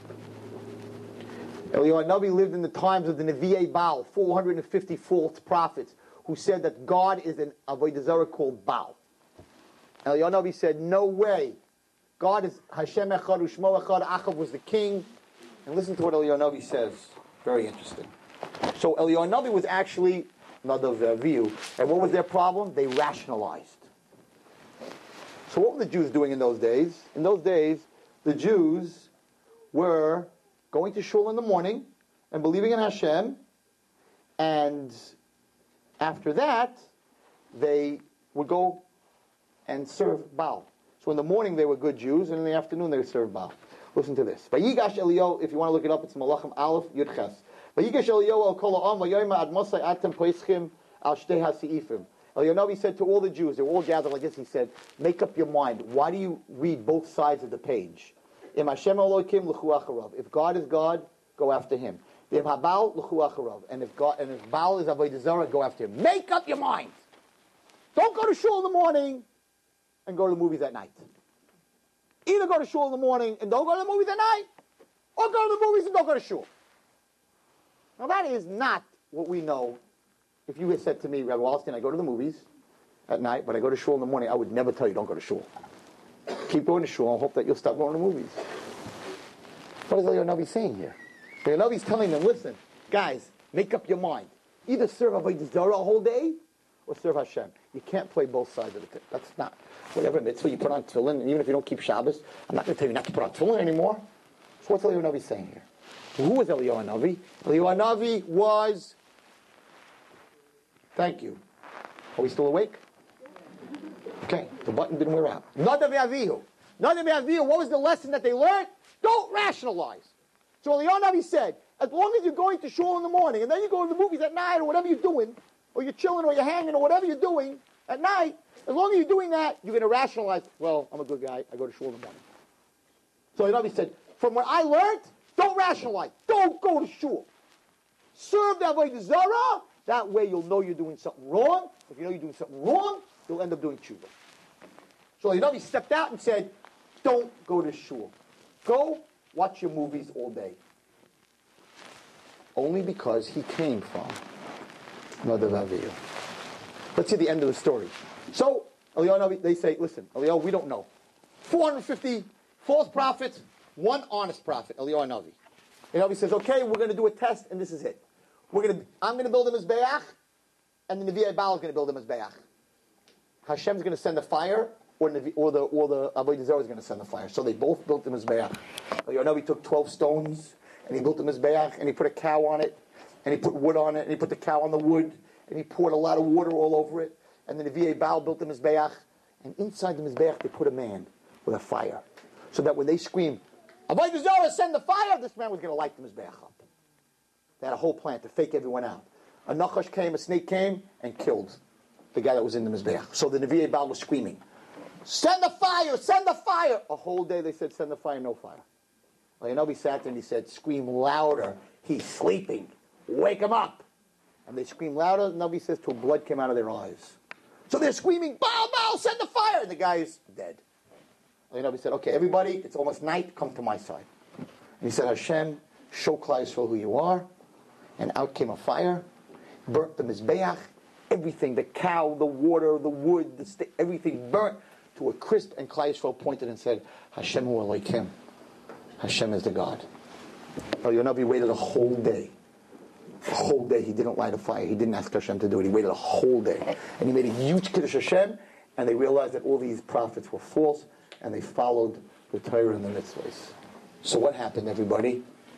Eliyahu Hanavi lived in the times of the Nevi'ei Baal, 450 false prophets, who said that God is an Avodah Zarah called Baal. Eliyahu Hanavi said, no way. God is Hashem Echad, Ushmo Echad, Achav was the king. And listen to what Eliyahu Hanavi says. Very interesting. So Eliyahu Hanavi was actually Nadav Avihu. And what was their problem? They rationalized. So what were the Jews doing in those days? In those days, the Jews were going to shul in the morning and believing in Hashem, and after that, they would go and serve Baal. So in the morning they were good Jews, and in the afternoon they would serve Baal. Listen to this. Vayigash Eliyahu, if you want to look it up, it's Malachim Aleph Yud Ches. Vayigash Eliyahu al kol ha'am vayoyma ad mosai atem poischim al shtei ha'seifim. Eliyahu said to all the Jews, they were all gathered like this, he said, make up your mind. Why do you read both sides of the page? Im Hashem Elokim l'chu acharav. If God is God, go after him. Im Habal l'chu acharav. And if Baal is Avodah Zarah, go after him. Make up your mind. Don't go to shul in the morning and go to the movies at night. Either go to shul in the morning and don't go to the movies at night, or go to the movies and don't go to shul. Now that is not what we know. If you had said to me, Rabbi Wallerstein, I go to the movies at night, but I go to shul in the morning, I would never tell you don't go to shul. Keep going to shul and hope that you'll stop going to movies. What is Eliyahu Navi saying here? Eliyahu Navi is telling them, listen, guys, make up your mind. Either serve Avodah Zarah a whole day, or serve Hashem. You can't play both sides of the thing. That's not whatever mitzvah you put on tefillin, and even if you don't keep Shabbos, I'm not going to tell you not to put on tefillin anymore. So what's Eliyahu Navi saying here? Who was Eliyahu Navi? Eliyahu Navi was... Thank you. Are we still awake? Okay, the button didn't wear out. Nadav Avihu. Nadav Avihu, what was the lesson that they learned? Don't rationalize. So Eliyahu Navi said, as long as you're going to shul in the morning, and then you go to the movies at night, or whatever you're doing, or you're chilling, or you're hanging, or whatever you're doing at night, as long as you're doing that, you're going to rationalize, well, I'm a good guy, I go to shul in the morning. So Eliyahu Navi said, from what I learned, don't rationalize. Don't go to shul. Serve the Avodah Zarah. That way you'll know you're doing something wrong. If you know you're doing something wrong, you'll end up doing tshuva. So Eliyahu Navi stepped out and said, don't go to shul. Go watch your movies all day. Only because he came from Nadav Avihu. Let's see the end of the story. So, Eliyahu Navi, they say, listen, Eliyahu, we don't know. 450 false prophets, one honest prophet, Eliyahu Navi. Eliyahu Navi says, okay, we're going to do a test, and this is it. I'm going to build a Mizbeach, and the Nevi'ai Baal is going to build a Mizbeach. Hashem's going to send the fire, or the Avodah Zarah is going to send the fire. So they both built the Mizbeach. Eliyahu Navi took 12 stones, and he built the Mizbeach, and he put a cow on it, and he put wood on it, and he put the cow on the wood, and he poured a lot of water all over it. And then the Nevi'ai Baal built the Mizbeach, and inside the Mizbeach they put a man with a fire. So that when they scream, Avodah Zarah, send the fire, this man was going to light the Mizbeach up. They had a whole plan to fake everyone out. A Nachash came, a snake came, and killed the guy that was in the Mizbeach. So the Nevi'ai Baal was screaming, send the fire, send the fire. A whole day they said, send the fire, no fire. Eliyahu Navi sat there and he said, scream louder, he's sleeping, wake him up. And they screamed louder, and Navi says, till blood came out of their eyes. So they're screaming, Baal, Baal, send the fire, and the guy is dead. Eliyahu Navi said, okay, everybody, it's almost night, come to my side. And he said, Hashem, show Klal Yisrael who you are. And out came a fire, burnt the Mizbeach, everything, the cow, the water, the wood, the stick, everything burnt to a crisp, and Klal Yisrael pointed and said, Hashem hu Elokim. Hashem is the God. Eliyahu Navi waited a whole day. A whole day he didn't light a fire. He didn't ask Hashem to do it. He waited a whole day. And he made a huge Kiddush Hashem, and they realized that all these prophets were false, and they followed the Torah and the mitzvahs. So what happened, everybody?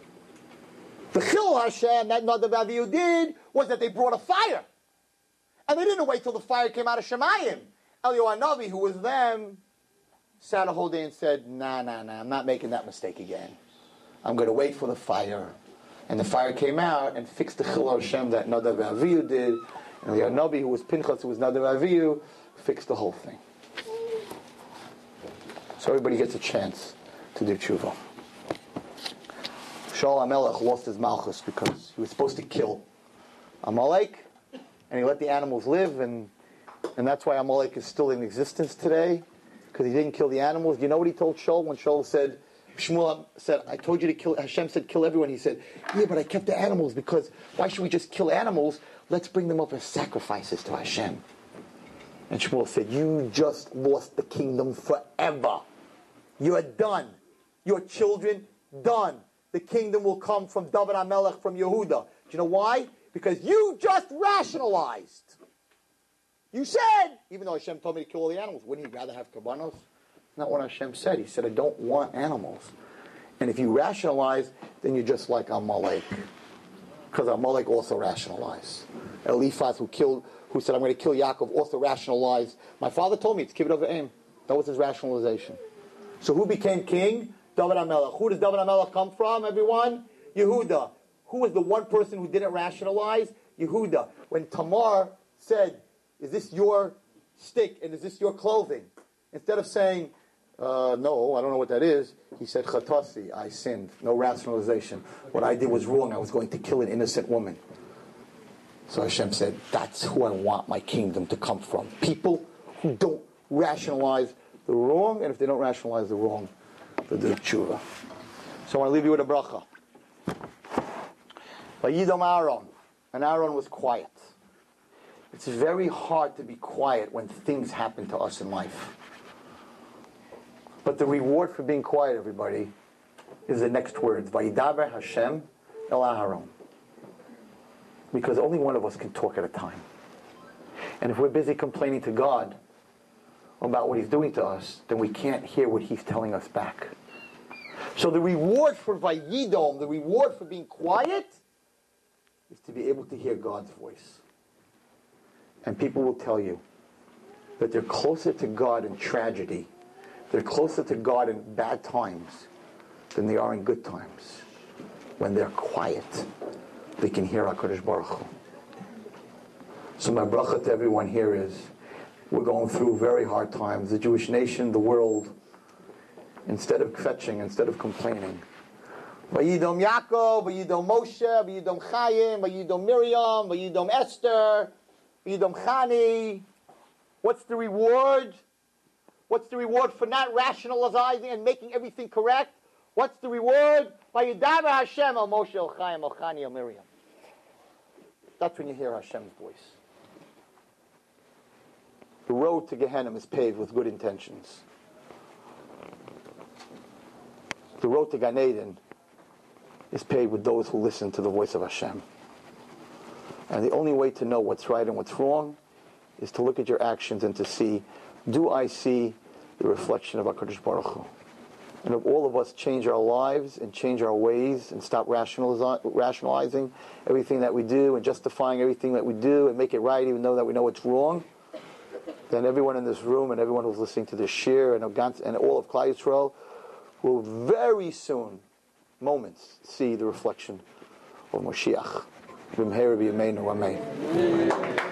The Chil Hashem that Nadav Avihu did was that they brought a fire. And they didn't wait till the fire came out of Shemayim. Eliyahu Navi, who was them, sat a whole day and said, nah, I'm not making that mistake again. I'm going to wait for the fire. And the fire came out and fixed the Chil Hashem that Nadav Avihu did. And Eliyahu Navi, who was Pinchas, who was Nadav Avihu, fixed the whole thing. So everybody gets a chance to do tshuva. Shaul HaMelech lost his malchus because he was supposed to kill Amalek, and he let the animals live, and that's why Amalek is still in existence today, because he didn't kill the animals. Do you know what he told Shaul when Shaul said, Shmuel said, I told you to kill, Hashem said kill everyone. He said, yeah, but I kept the animals, because why should we just kill animals? Let's bring them up as sacrifices to Hashem. And Shmuel said, you just lost the kingdom forever. You're done. Your children, done. The kingdom will come from David HaMelech, from Yehuda. Do you know why? Because you just rationalized. You said, even though Hashem told me to kill all the animals, wouldn't he rather have korbanos? Not what Hashem said. He said, I don't want animals. And if you rationalize, then you're just like Amalek. Because Amalek also rationalized. Eliphaz, who said, I'm going to kill Yaakov, also rationalized. My father told me it's kibbut of aim. That was his rationalization. So who became king? David HaMelech. Who does David HaMelech come from, everyone? Yehuda. Who was the one person who didn't rationalize? Yehuda. When Tamar said, is this your stick and is this your clothing? Instead of saying, no, I don't know what that is, he said, Chatasi, I sinned. No rationalization. What I did was wrong. I was going to kill an innocent woman. So Hashem said, that's who I want my kingdom to come from. People who don't rationalize the wrong, and if they don't rationalize the wrong, they do tshuva. So I want to leave you with a bracha. Vayidom Aaron. And Aaron was quiet. It's very hard to be quiet when things happen to us in life. But the reward for being quiet, everybody, is the next words. Vayidaber Hashem el Aaron. Because only one of us can talk at a time. And if we're busy complaining to God about what He's doing to us, then we can't hear what He's telling us back. So the reward for Vayidom, the reward for being quiet, is to be able to hear God's voice. And people will tell you that they're closer to God in tragedy, they're closer to God in bad times than they are in good times. When they're quiet, they can hear HaKadosh Baruch Hu. So my bracha to everyone here is, we're going through very hard times. The Jewish nation, the world, instead of kvetching, instead of complaining, Vayidom Yaakov, Vayidom Moshe, Vayidom Chaim, Vayidom Miriam, Vayidom Esther, Vayidom Chani. What's the reward? What's the reward for not rationalizing and making everything correct? What's the reward? Vayidaber Hashem al Moshe, al Chaim, al Chani, al Miriam. That's when you hear Hashem's voice. The road to Gehenna is paved with good intentions. The road to Gan Eden is paved with those who listen to the voice of Hashem. And the only way to know what's right and what's wrong is to look at your actions and to see, do I see the reflection of HaKadosh Baruch Hu? And if all of us change our lives and change our ways and stop rationalizing everything that we do and justifying everything that we do and make it right even though that we know it's wrong, then everyone in this room and everyone who's listening to this shir and all of Klal Yisrael will very soon, moments, see the reflection of Moshiach. B'mheira b'yameinu, amen.